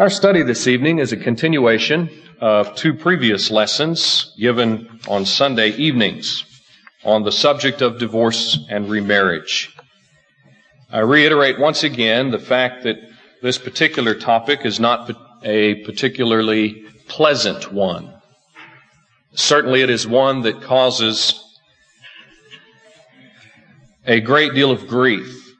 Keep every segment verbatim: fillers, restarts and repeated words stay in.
Our study this evening is a continuation of two previous lessons given on Sunday evenings on the subject of divorce and remarriage. I reiterate once again the fact that this particular topic is not a particularly pleasant one. Certainly it is one that causes a great deal of grief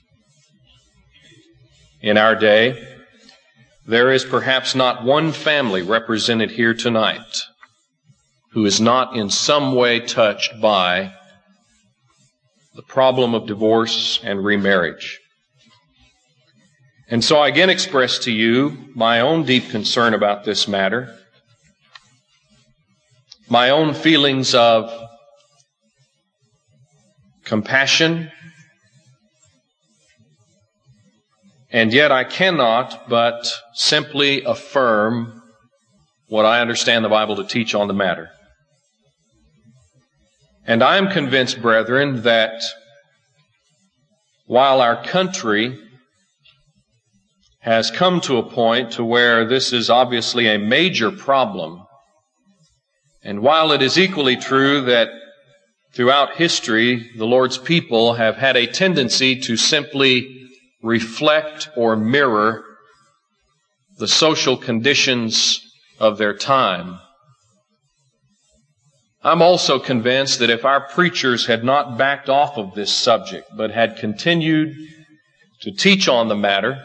in our day. There is perhaps not one family represented here tonight who is not in some way touched by the problem of divorce and remarriage. And so I again express to you my own deep concern about this matter, my own feelings of compassion, and yet I cannot but simply affirm what I understand the Bible to teach on the matter. And I am convinced, brethren, that while our country has come to a point to where this is obviously a major problem, and while it is equally true that throughout history the Lord's people have had a tendency to simply reflect or mirror the social conditions of their time, I'm also convinced that if our preachers had not backed off of this subject, but had continued to teach on the matter,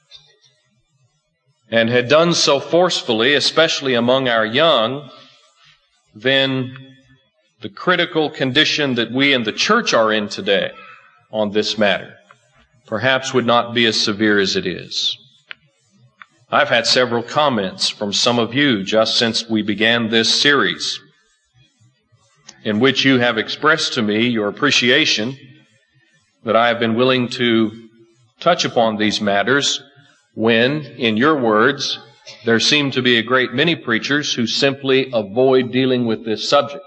and had done so forcefully, especially among our young, then the critical condition that we in the church are in today on this matter perhaps would not be as severe as it is. I've had several comments from some of you just since we began this series, in which you have expressed to me your appreciation that I have been willing to touch upon these matters when, in your words, there seem to be a great many preachers who simply avoid dealing with this subject.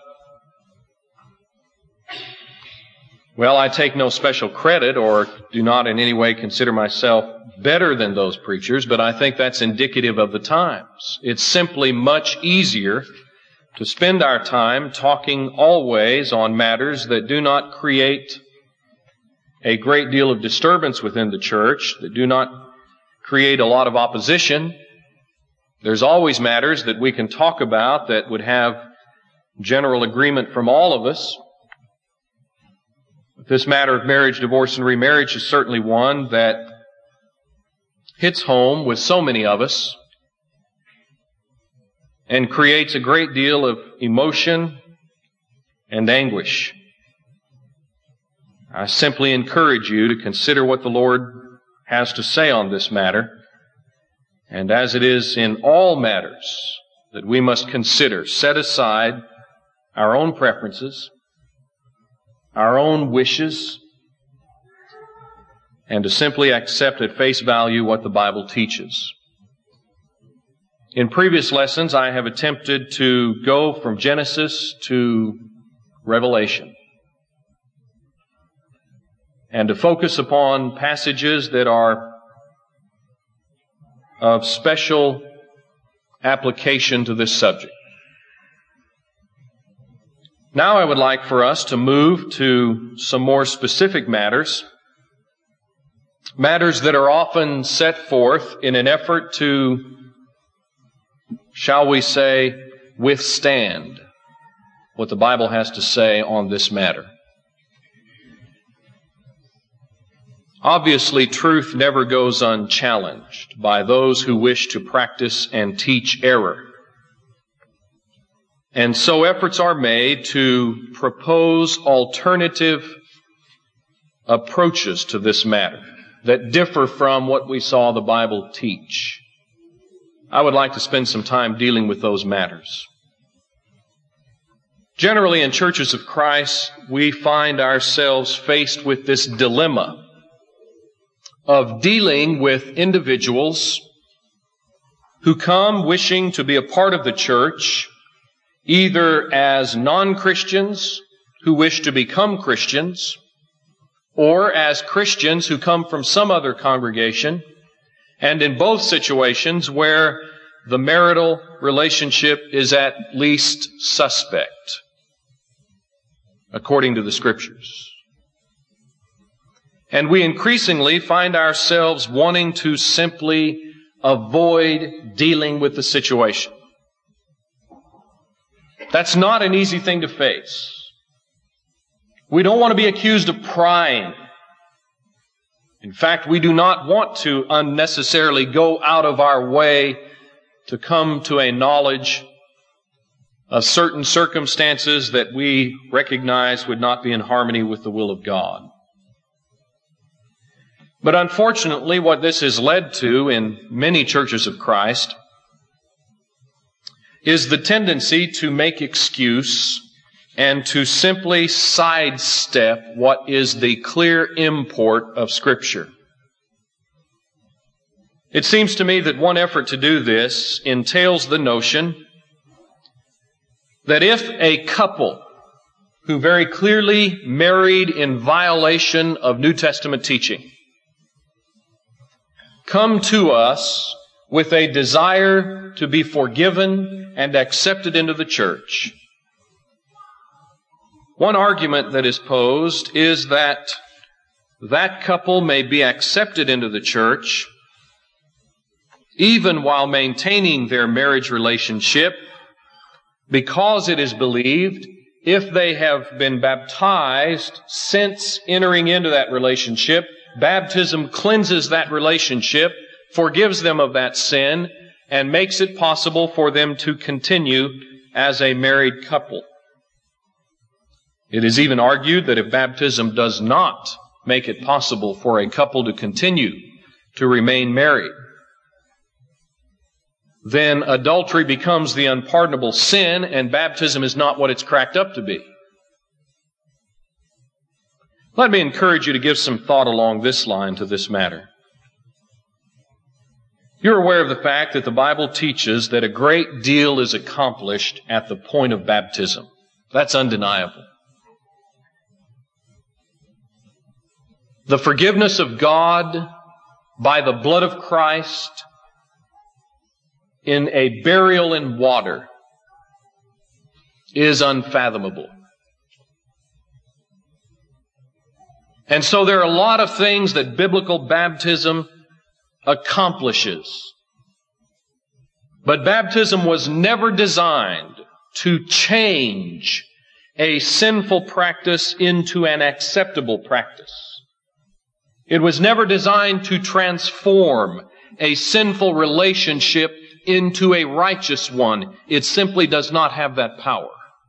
Well, I take no special credit or do not in any way consider myself better than those preachers, but I think that's indicative of the times. It's simply much easier to spend our time talking always on matters that do not create a great deal of disturbance within the church, that do not create a lot of opposition. There's always matters that we can talk about that would have general agreement from all of us. This matter of marriage, divorce, and remarriage is certainly one that hits home with so many of us and creates a great deal of emotion and anguish. I simply encourage you to consider what the Lord has to say on this matter, and as it is in all matters that we must consider, set aside our own preferences, our own wishes, and to simply accept at face value what the Bible teaches. In previous lessons, I have attempted to go from Genesis to Revelation and to focus upon passages that are of special application to this subject. Now I would like for us to move to some more specific matters, matters that are often set forth in an effort to, shall we say, withstand what the Bible has to say on this matter. Obviously, truth never goes unchallenged by those who wish to practice and teach error. And so efforts are made to propose alternative approaches to this matter that differ from what we saw the Bible teach. I would like to spend some time dealing with those matters. Generally, in churches of Christ, we find ourselves faced with this dilemma of dealing with individuals who come wishing to be a part of the church, either as non-Christians who wish to become Christians, or as Christians who come from some other congregation and in both situations where the marital relationship is at least suspect, according to the Scriptures. And we increasingly find ourselves wanting to simply avoid dealing with the situation. That's not an easy thing to face. We don't want to be accused of prying. In fact, we do not want to unnecessarily go out of our way to come to a knowledge of certain circumstances that we recognize would not be in harmony with the will of God. But unfortunately, what this has led to in many churches of Christ is the tendency to make excuse and to simply sidestep what is the clear import of Scripture. It seems to me that one effort to do this entails the notion that if a couple who very clearly married in violation of New Testament teaching come to us with a desire to be forgiven and accepted into the church, one argument that is posed is that that couple may be accepted into the church even while maintaining their marriage relationship, because it is believed if they have been baptized since entering into that relationship, baptism cleanses that relationship, forgives them of that sin, and makes it possible for them to continue as a married couple. It is even argued that if baptism does not make it possible for a couple to continue to remain married, then adultery becomes the unpardonable sin, and baptism is not what it's cracked up to be. Let me encourage you to give some thought along this line to this matter. You're aware of the fact that the Bible teaches that a great deal is accomplished at the point of baptism. That's undeniable. The forgiveness of God by the blood of Christ in a burial in water is unfathomable. And so there are a lot of things that biblical baptism accomplishes. But baptism was never designed to change a sinful practice into an acceptable practice. It was never designed to transform a sinful relationship into a righteous one. It simply does not have that power.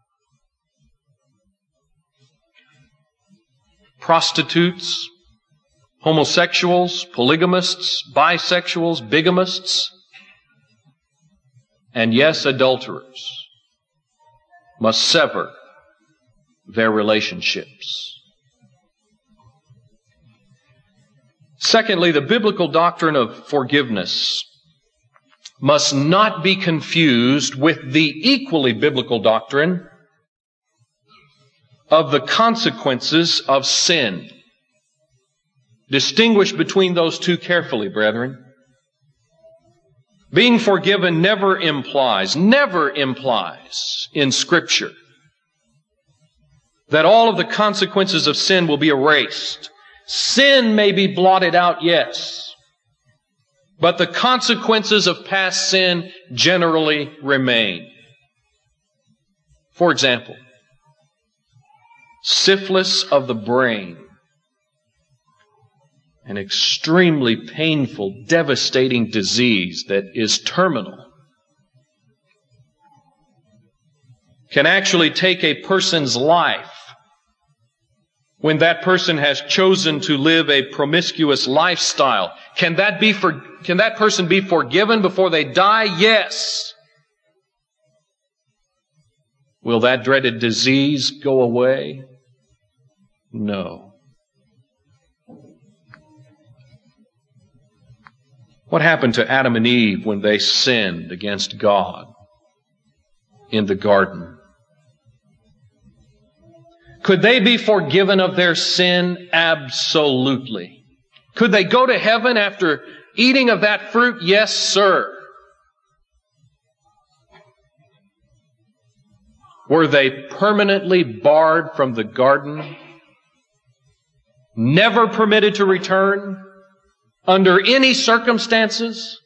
Prostitutes, homosexuals, polygamists, bisexuals, bigamists, and yes, adulterers must sever their relationships. Secondly, the biblical doctrine of forgiveness must not be confused with the equally biblical doctrine of the consequences of sin. Distinguish between those two carefully, brethren. Being forgiven never implies, never implies in Scripture that all of the consequences of sin will be erased. Sin may be blotted out, yes, but the consequences of past sin generally remain. For example, syphilis of the brain, an extremely painful, devastating disease that is terminal, can actually take a person's life when that person has chosen to live a promiscuous lifestyle. Can that be for, can that person be forgiven before they die? Yes. Will that dreaded disease go away? No. What happened to Adam and Eve when they sinned against God in the garden? Could they be forgiven of their sin? Absolutely. Could they go to heaven after eating of that fruit? Yes, sir. Were they permanently barred from the garden? Never permitted to return? Under any circumstances?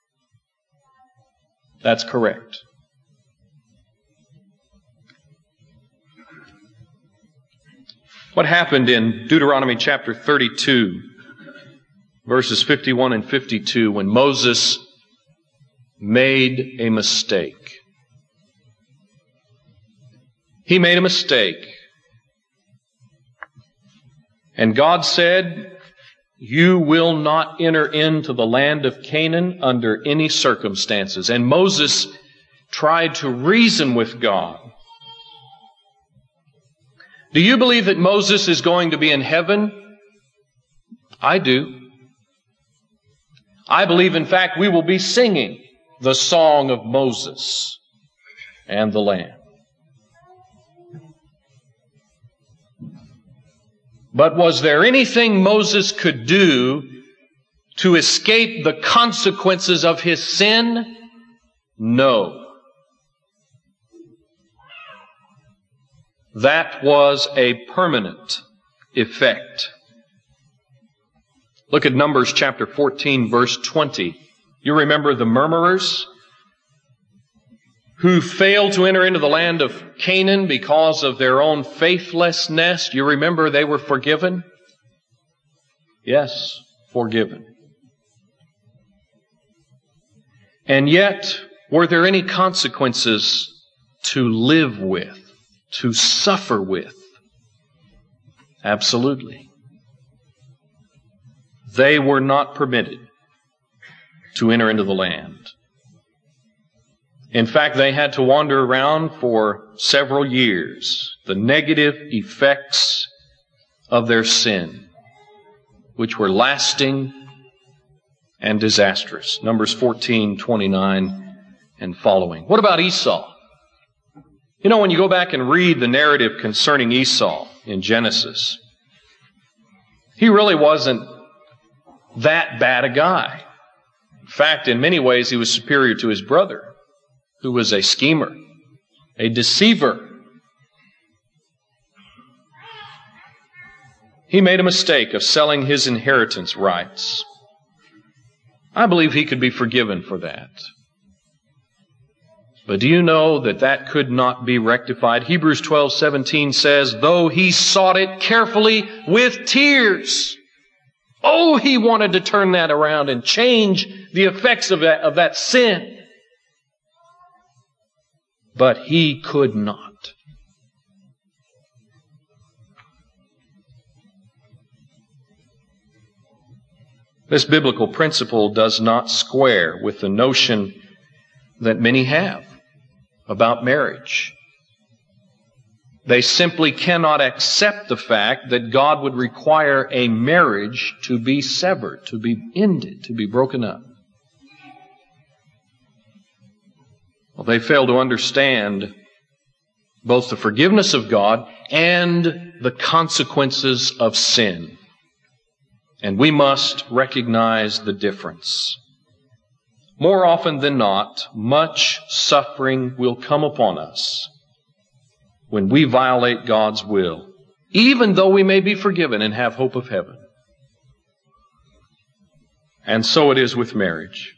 That's correct. What happened in Deuteronomy chapter thirty-two, verses fifty-one and fifty-two, when Moses made a mistake? He made a mistake. And God said, you will not enter into the land of Canaan under any circumstances. And Moses tried to reason with God. Do you believe that Moses is going to be in heaven? I do. I believe, in fact, we will be singing the song of Moses and the Lamb. But was there anything Moses could do to escape the consequences of his sin? No. That was a permanent effect. Look at Numbers chapter fourteen, verse twenty. You remember the murmurers who failed to enter into the land of Canaan because of their own faithlessness. You remember they were forgiven? Yes, forgiven. And yet, were there any consequences to live with, to suffer with? Absolutely. They were not permitted to enter into the land. In fact, they had to wander around for several years, the negative effects of their sin, which were lasting and disastrous. Numbers fourteen, twenty-nine and following. What about Esau? You know, when you go back and read the narrative concerning Esau in Genesis, he really wasn't that bad a guy. In fact, in many ways, he was superior to his brother, who was a schemer, a deceiver. He made a mistake of selling his inheritance rights. I believe he could be forgiven for that. But do you know that that could not be rectified? Hebrews twelve seventeen says, though he sought it carefully with tears. Oh, he wanted to turn that around and change the effects of that, of that sin. But he could not. This biblical principle does not square with the notion that many have about marriage. They simply cannot accept the fact that God would require a marriage to be severed, to be ended, to be broken up. Well, they fail to understand both the forgiveness of God and the consequences of sin. And we must recognize the difference. More often than not, much suffering will come upon us when we violate God's will, even though we may be forgiven and have hope of heaven. And so it is with marriage.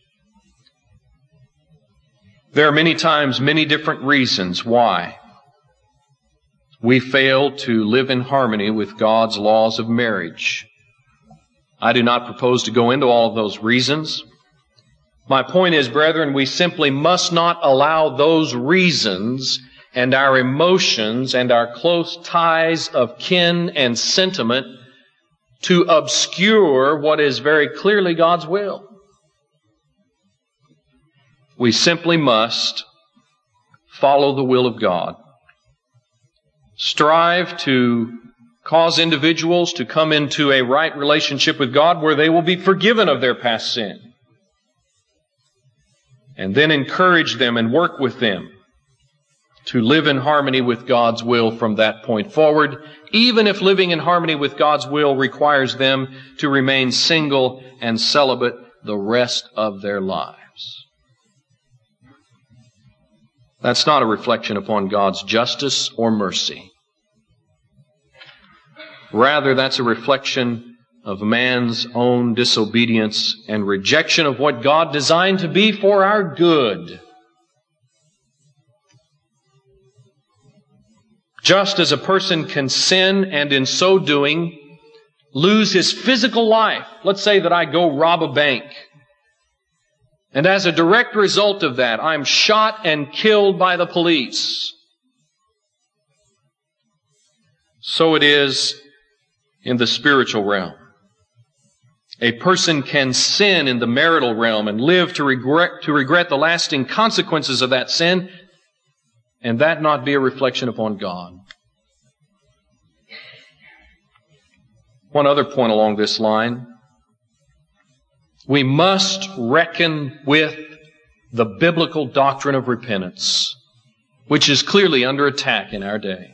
There are many times, many different reasons why we fail to live in harmony with God's laws of marriage. I do not propose to go into all of those reasons. My point is, brethren, we simply must not allow those reasons and our emotions and our close ties of kin and sentiment to obscure what is very clearly God's will. We simply must follow the will of God. Strive to cause individuals to come into a right relationship with God where they will be forgiven of their past sin. And then encourage them and work with them to live in harmony with God's will from that point forward, even if living in harmony with God's will requires them to remain single and celibate the rest of their lives. That's not a reflection upon God's justice or mercy. Rather, that's a reflection of man's own disobedience and rejection of what God designed to be for our good. Just as a person can sin and in so doing lose his physical life. Let's say that I go rob a bank. And as a direct result of that, I'm shot and killed by the police. So it is in the spiritual realm. A person can sin in the marital realm and live to regret, to regret the lasting consequences of that sin, and that not be a reflection upon God. One other point along this line. We must reckon with the biblical doctrine of repentance, which is clearly under attack in our day.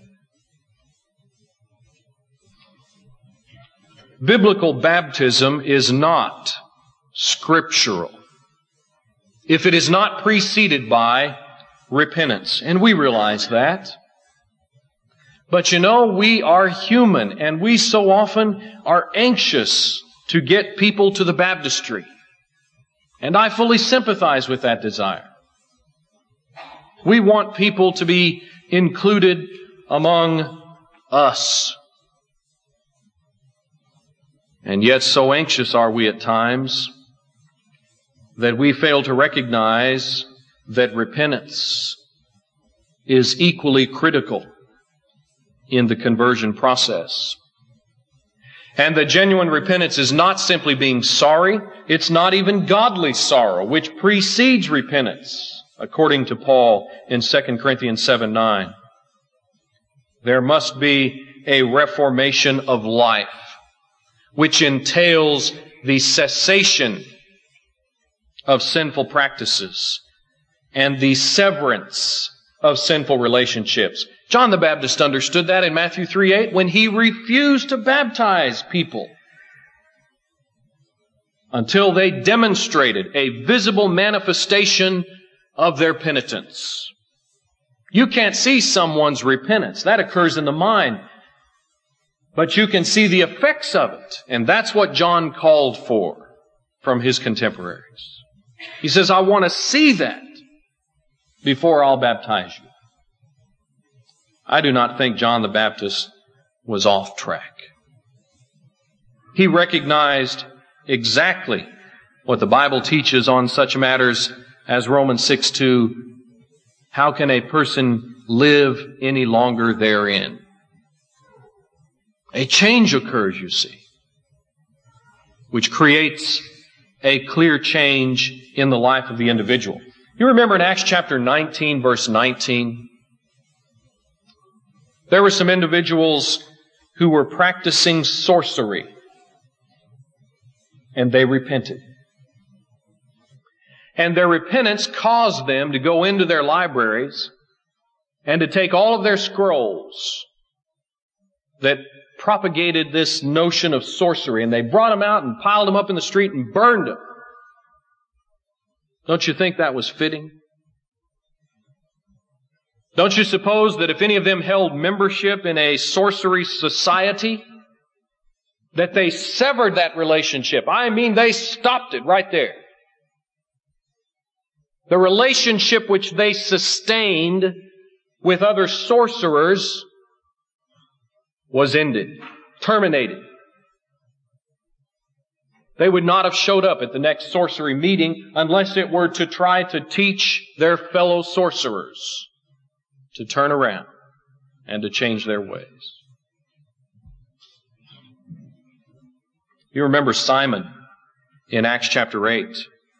Biblical baptism is not scriptural if it is not preceded by repentance. And we realize that. But you know, we are human, and we so often are anxious to get people to the baptistry. And I fully sympathize with that desire. We want people to be included among us. And yet so anxious are we at times that we fail to recognize that repentance is equally critical in the conversion process. And that genuine repentance is not simply being sorry, it's not even godly sorrow, which precedes repentance, according to Paul in Second Corinthians seven nine. There must be a reformation of life, which entails the cessation of sinful practices and the severance of sinful relationships. John the Baptist understood that in Matthew three eight when he refused to baptize people until they demonstrated a visible manifestation of their penitence. You can't see someone's repentance. That occurs in the mind. But you can see the effects of it. And that's what John called for from his contemporaries. He says, I want to see that before I'll baptize you. I do not think John the Baptist was off track. He recognized exactly what the Bible teaches on such matters as Romans six two. How can a person live any longer therein? A change occurs, you see, which creates a clear change in the life of the individual. You remember in Acts chapter nineteen, verse nineteen, there were some individuals who were practicing sorcery, and they repented. And their repentance caused them to go into their libraries and to take all of their scrolls that propagated this notion of sorcery, and they brought them out and piled them up in the street and burned them. Don't you think that was fitting? Don't you suppose that if any of them held membership in a sorcery society, that they severed that relationship? I mean, they stopped it right there. The relationship which they sustained with other sorcerers was ended, terminated. They would not have showed up at the next sorcery meeting unless it were to try to teach their fellow sorcerers to turn around and to change their ways. You remember Simon in Acts chapter eight.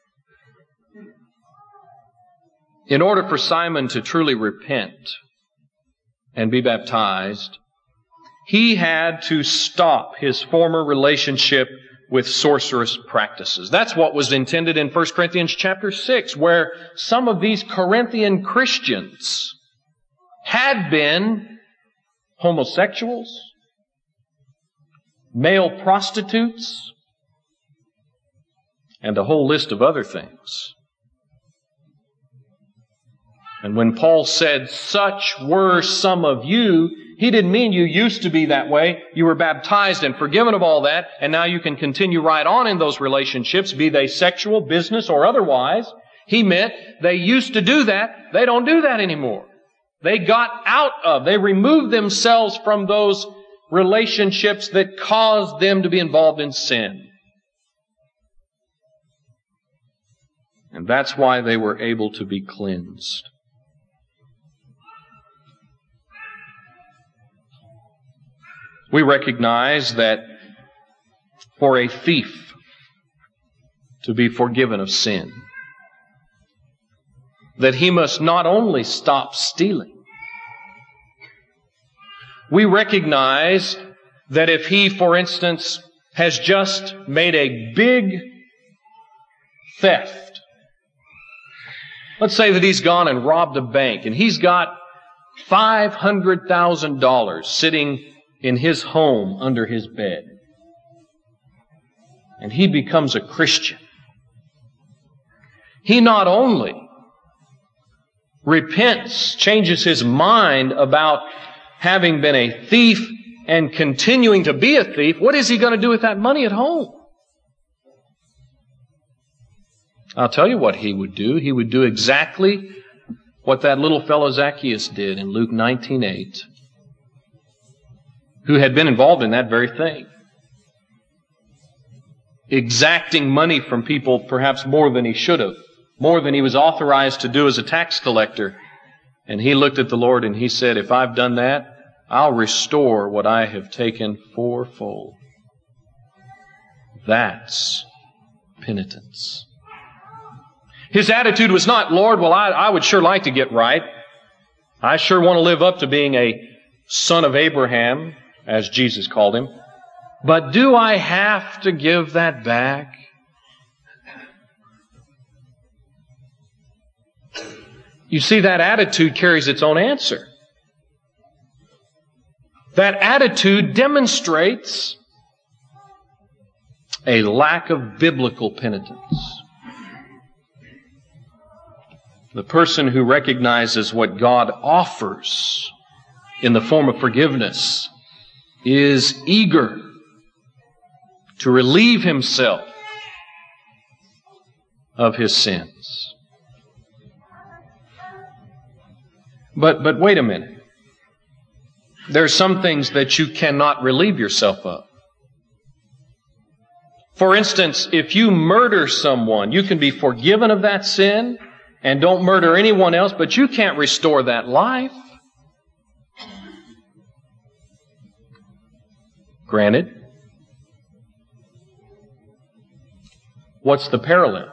In order for Simon to truly repent and be baptized, he had to stop his former relationship with sorcerous practices. That's what was intended in First Corinthians chapter six, where some of these Corinthian Christians had been homosexuals, male prostitutes, and a whole list of other things. And when Paul said, such were some of you, he didn't mean you used to be that way. You were baptized and forgiven of all that, and now you can continue right on in those relationships, be they sexual, business, or otherwise. He meant they used to do that. They don't do that anymore. They got out of, they removed themselves from those relationships that caused them to be involved in sin. And that's why they were able to be cleansed. We recognize that for a thief to be forgiven of sin, that he must not only stop stealing. We recognize that if he, for instance, has just made a big theft, let's say that he's gone and robbed a bank and he's got five hundred thousand dollars sitting in his home under his bed, and he becomes a Christian, he not only repents, changes his mind about having been a thief and continuing to be a thief, what is he going to do with that money at home? I'll tell you what he would do. He would do exactly what that little fellow Zacchaeus did in Luke nineteen eight, who had been involved in that very thing. Exacting money from people perhaps more than he should have, more than he was authorized to do as a tax collector. And he looked at the Lord and he said, if I've done that, I'll restore what I have taken fourfold. That's penitence. His attitude was not, Lord, well, I, I would sure like to get right. I sure want to live up to being a son of Abraham, as Jesus called him. But do I have to give that back? You see, that attitude carries its own answer. That attitude demonstrates a lack of biblical penitence. The person who recognizes what God offers in the form of forgiveness is eager to relieve himself of his sins. But, but wait a minute. There are some things that you cannot relieve yourself of. For instance, if you murder someone, you can be forgiven of that sin and don't murder anyone else, but you can't restore that life. Granted. What's the parallel?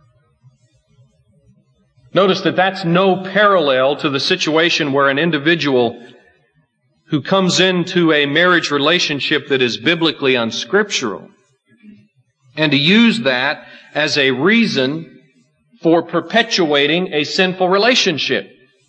Notice that that's no parallel to the situation where an individual who comes into a marriage relationship that is biblically unscriptural, and to use that as a reason for perpetuating a sinful relationship.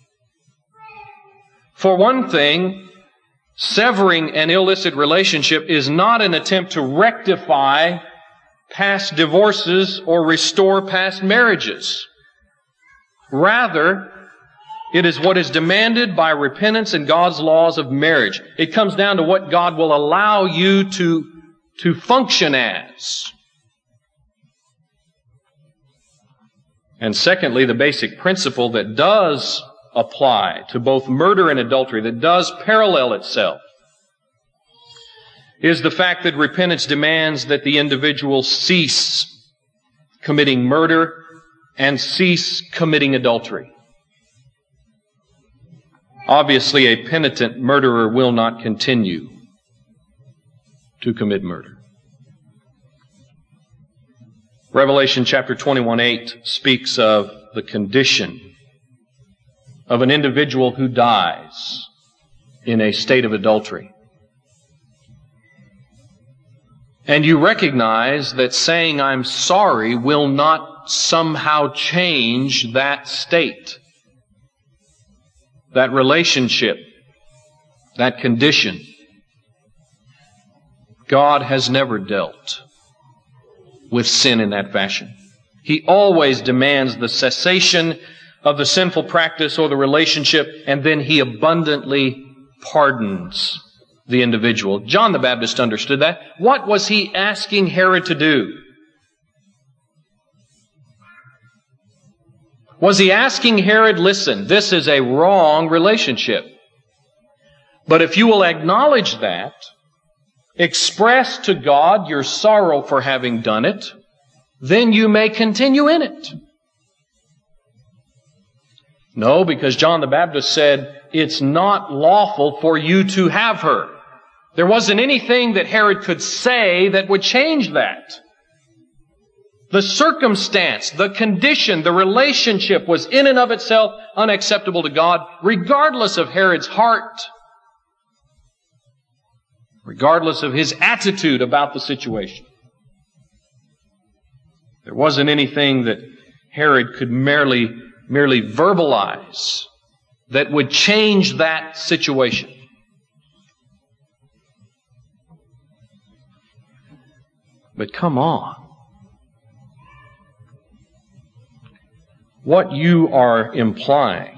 For one thing, severing an illicit relationship is not an attempt to rectify past divorces or restore past marriages. Rather, it is what is demanded by repentance and God's laws of marriage. It comes down to what God will allow you to, to function as. And secondly, the basic principle that does apply to both murder and adultery, that does parallel itself, is the fact that repentance demands that the individual cease committing murder and cease committing adultery. Obviously, a penitent murderer will not continue to commit murder. Revelation chapter twenty-one eight speaks of the condition of an individual who dies in a state of adultery. And you recognize that saying I'm sorry will not somehow change that state, that relationship, that condition. God has never dealt with sin in that fashion. He always demands the cessation of the sinful practice or the relationship, and then he abundantly pardons the individual. John the Baptist understood that. What was he asking Herod to do? Was he asking Herod, listen, this is a wrong relationship, but if you will acknowledge that, express to God your sorrow for having done it, then you may continue in it. No, because John the Baptist said, it's not lawful for you to have her. There wasn't anything that Herod could say that would change that. The circumstance, the condition, the relationship was in and of itself unacceptable to God, regardless of Herod's heart, regardless of his attitude about the situation. There wasn't anything that Herod could merely, merely verbalize that would change that situation. But come on. What you are implying,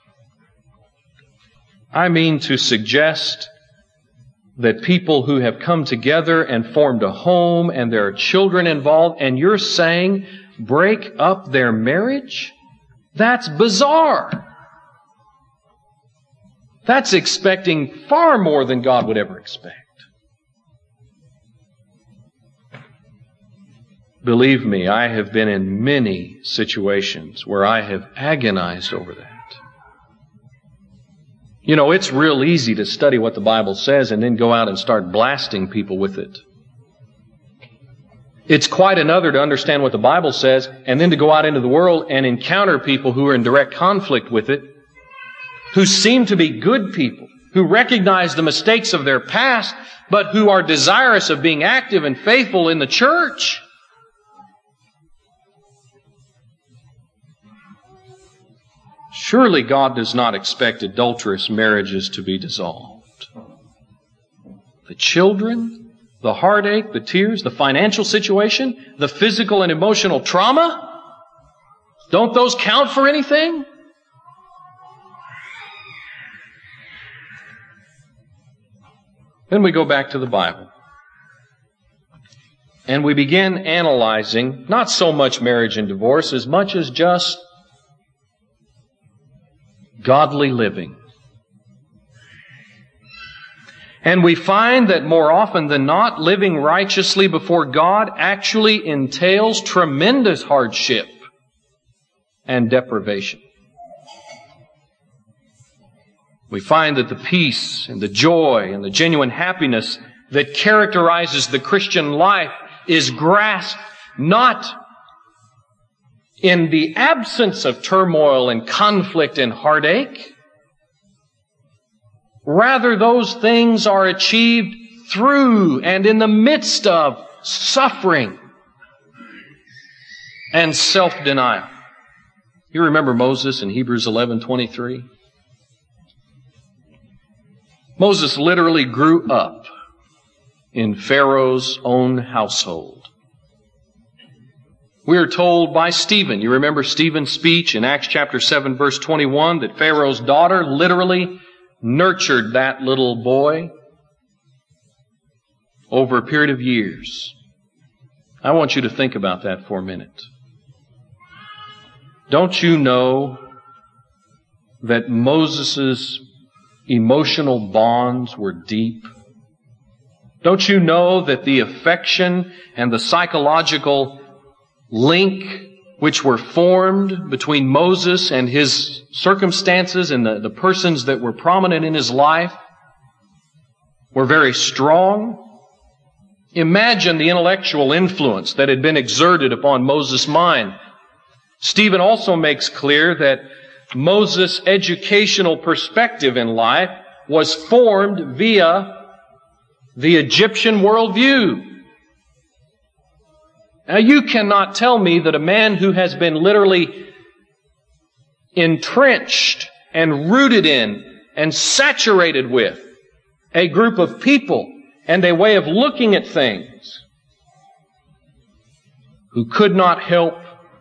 I mean to suggest that people who have come together and formed a home and there are children involved, and you're saying break up their marriage? That's bizarre. That's expecting far more than God would ever expect. Believe me, I have been in many situations where I have agonized over that. You know, it's real easy to study what the Bible says and then go out and start blasting people with it. It's quite another to understand what the Bible says and then to go out into the world and encounter people who are in direct conflict with it, who seem to be good people, who recognize the mistakes of their past, but who are desirous of being active and faithful in the church. Surely God does not expect adulterous marriages to be dissolved. The children, the heartache, the tears, the financial situation, the physical and emotional trauma, don't those count for anything? Then we go back to the Bible. And we begin analyzing not so much marriage and divorce as much as just godly living. And we find that more often than not, living righteously before God actually entails tremendous hardship and deprivation. We find that the peace and the joy and the genuine happiness that characterizes the Christian life is grasped not in the absence of turmoil and conflict and heartache. Rather, those things are achieved through and in the midst of suffering and self-denial. You remember Moses in Hebrews eleven twenty-three? Moses literally grew up in Pharaoh's own household. We are told by Stephen, you remember Stephen's speech in Acts chapter seven verse twenty-one, that Pharaoh's daughter literally nurtured that little boy over a period of years. I want you to think about that for a minute. Don't you know that Moses' emotional bonds were deep? Don't you know that the affection and the psychological link which were formed between Moses and his circumstances and the, the persons that were prominent in his life were very strong? Imagine the intellectual influence that had been exerted upon Moses' mind. Stephen also makes clear that Moses' educational perspective in life was formed via the Egyptian worldview. Now, you cannot tell me that a man who has been literally entrenched and rooted in and saturated with a group of people and a way of looking at things who could not help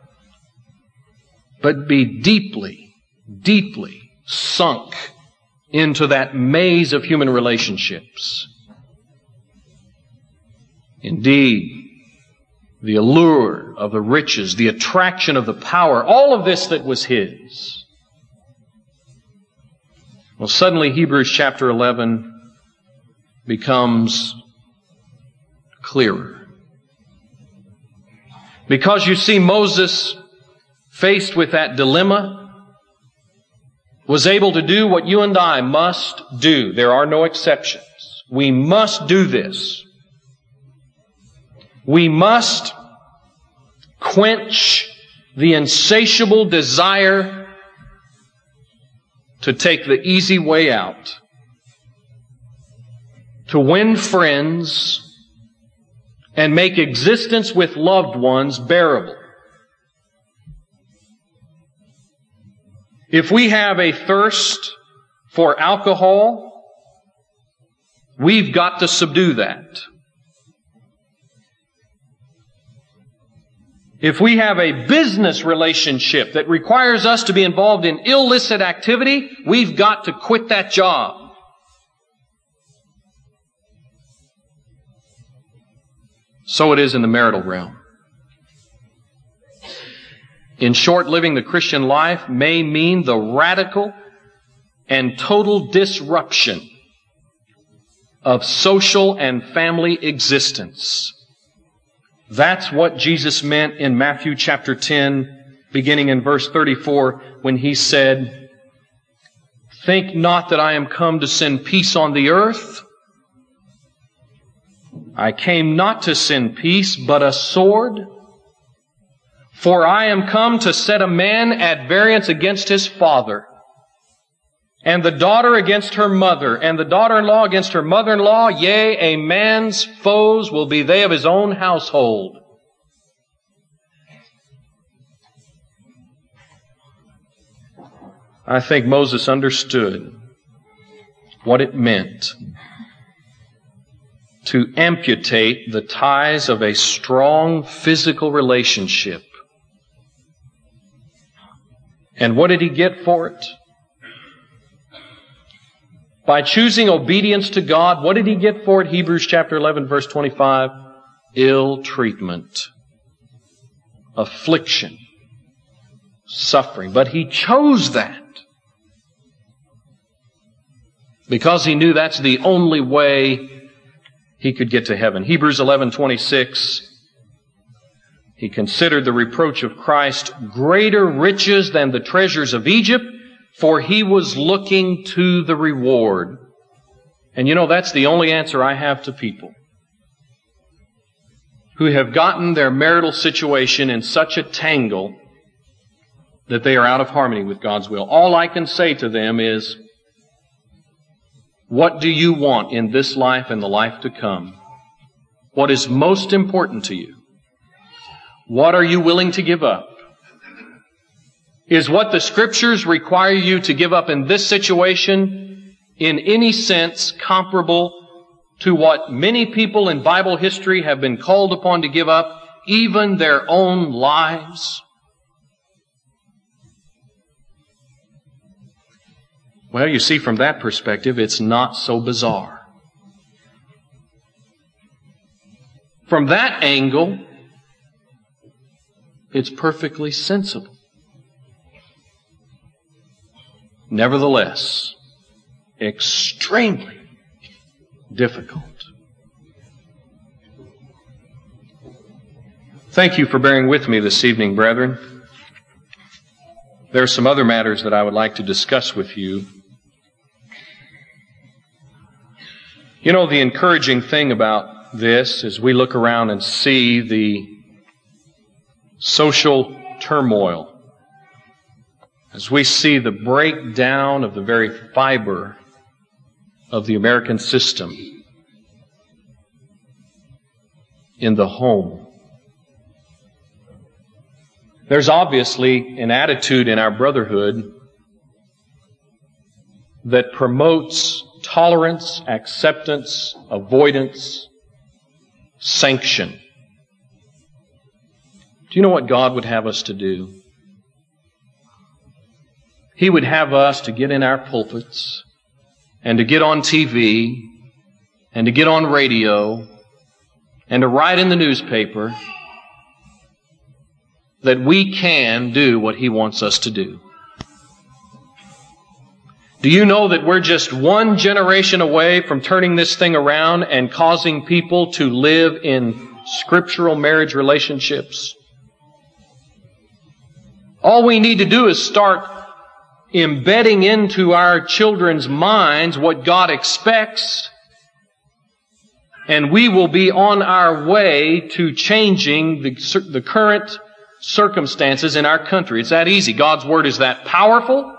but be deeply, deeply sunk into that maze of human relationships. Indeed, the allure of the riches, the attraction of the power, all of this that was his. Well, suddenly Hebrews chapter eleven becomes clearer. Because you see, Moses, faced with that dilemma, was able to do what you and I must do. There are no exceptions. We must do this. We must quench the insatiable desire to take the easy way out, to win friends, and make existence with loved ones bearable. If we have a thirst for alcohol, we've got to subdue that. If we have a business relationship that requires us to be involved in illicit activity, we've got to quit that job. So it is in the marital realm. In short, living the Christian life may mean the radical and total disruption of social and family existence. That's what Jesus meant in Matthew chapter ten, beginning in verse thirty-four, when He said, "Think not that I am come to send peace on the earth. I came not to send peace, but a sword. For I am come to set a man at variance against his father, and the daughter against her mother, and the daughter-in-law against her mother-in-law. Yea, a man's foes will be they of his own household." I think Moses understood what it meant to amputate the ties of a strong physical relationship. And what did he get for it? By choosing obedience to God, what did he get for it? Hebrews chapter eleven, verse twenty-five. Ill treatment, affliction, suffering. But he chose that because he knew that's the only way he could get to heaven. Hebrews eleven twenty-six. He considered the reproach of Christ greater riches than the treasures of Egypt, for he was looking to the reward. And you know, that's the only answer I have to people who have gotten their marital situation in such a tangle that they are out of harmony with God's will. All I can say to them is, what do you want in this life and the life to come? What is most important to you? What are you willing to give up? Is what the Scriptures require you to give up in this situation in any sense comparable to what many people in Bible history have been called upon to give up, even their own lives? Well, you see, from that perspective, it's not so bizarre. From that angle, it's perfectly sensible. Nevertheless, extremely difficult. Thank you for bearing with me this evening, brethren. There are some other matters that I would like to discuss with you. You know, the encouraging thing about this is we look around and see the social turmoil, as we see the breakdown of the very fiber of the American system in the home. There's obviously an attitude in our brotherhood that promotes tolerance, acceptance, avoidance, sanction. Do you know what God would have us to do? He would have us to get in our pulpits and to get on T V and to get on radio and to write in the newspaper that we can do what He wants us to do. Do you know that we're just one generation away from turning this thing around and causing people to live in scriptural marriage relationships? All we need to do is start embedding into our children's minds what God expects, and we will be on our way to changing the, the current circumstances in our country. It's that easy. God's Word is that powerful.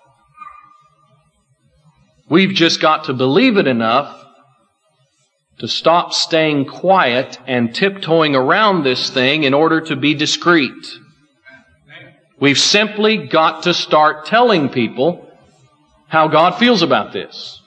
We've just got to believe it enough to stop staying quiet and tiptoeing around this thing in order to be discreet. We've simply got to start telling people how God feels about this.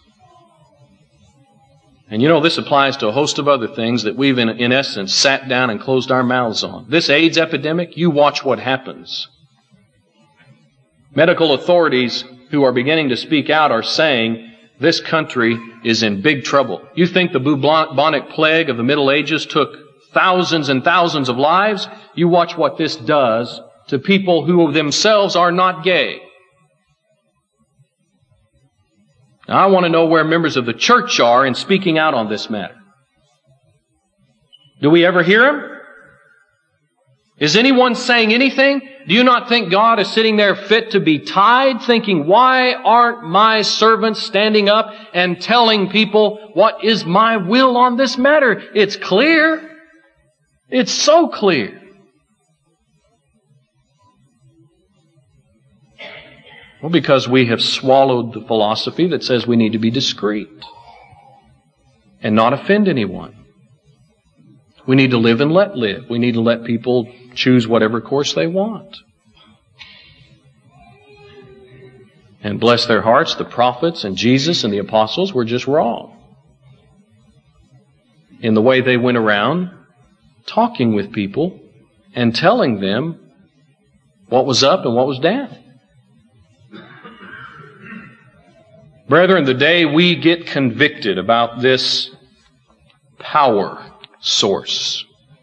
And you know, this applies to a host of other things that we've, in, in essence, sat down and closed our mouths on. This AIDS epidemic, you watch what happens. Medical authorities who are beginning to speak out are saying this country is in big trouble. You think the bubonic plague of the Middle Ages took thousands and thousands of lives? You watch what this does to people who themselves are not gay. Now, I want to know where members of the church are in speaking out on this matter. Do we ever hear them? Is anyone saying anything? Do you not think God is sitting there fit to be tied, thinking, why aren't my servants standing up and telling people what is my will on this matter? It's clear. It's so clear. Well, because we have swallowed the philosophy that says we need to be discreet and not offend anyone. We need to live and let live. We need to let people choose whatever course they want. And bless their hearts, the prophets and Jesus and the apostles were just wrong in the way they went around talking with people and telling them what was up and what was down. Brethren, the day we get convicted about this power source,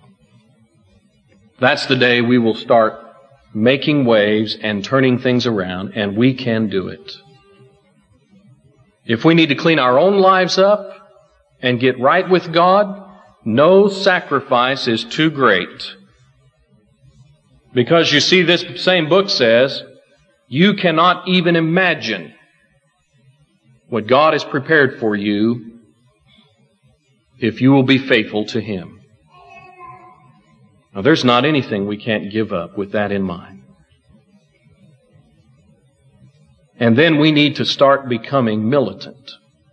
that's the day we will start making waves and turning things around, and we can do it. If we need to clean our own lives up and get right with God, no sacrifice is too great. Because you see, this same book says, you cannot even imagine what God has prepared for you if you will be faithful to Him. Now, there's not anything we can't give up with that in mind. And then we need to start becoming militant.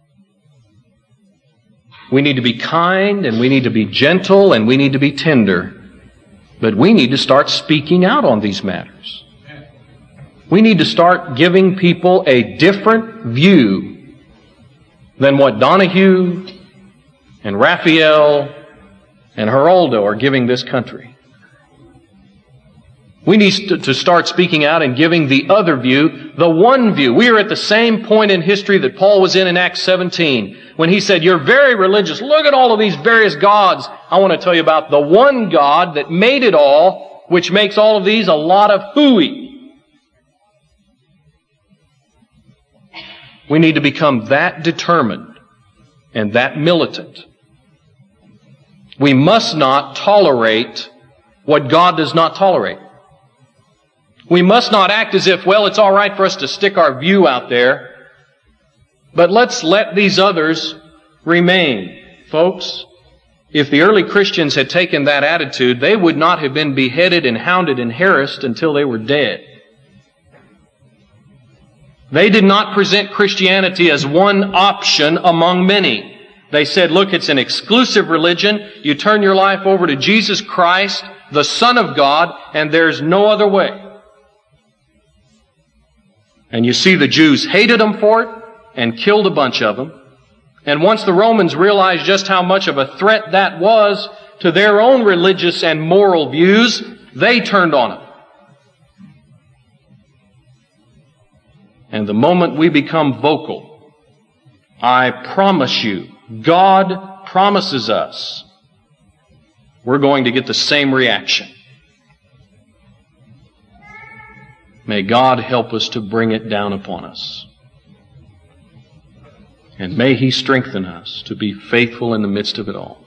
We need to be kind, and we need to be gentle, and we need to be tender. But we need to start speaking out on these matters. We need to start giving people a different view than what Donahue and Raphael and Geraldo are giving this country. We need to start speaking out and giving the other view, the one view. We are at the same point in history that Paul was in in Acts seventeen, when he said, you're very religious. Look at all of these various gods. I want to tell you about the one God that made it all, which makes all of these a lot of hooey. We need to become that determined and that militant. We must not tolerate what God does not tolerate. We must not act as if, well, it's all right for us to stick our view out there, but let's let these others remain. Folks, if the early Christians had taken that attitude, they would not have been beheaded and hounded and harassed until they were dead. They did not present Christianity as one option among many. They said, look, it's an exclusive religion. You turn your life over to Jesus Christ, the Son of God, and there's no other way. And you see the Jews hated them for it and killed a bunch of them. And once the Romans realized just how much of a threat that was to their own religious and moral views, They turned on him. And the moment we become vocal, I promise you, God promises us, we're going to get the same reaction. May God help us to bring it down upon us. And may He strengthen us to be faithful in the midst of it all.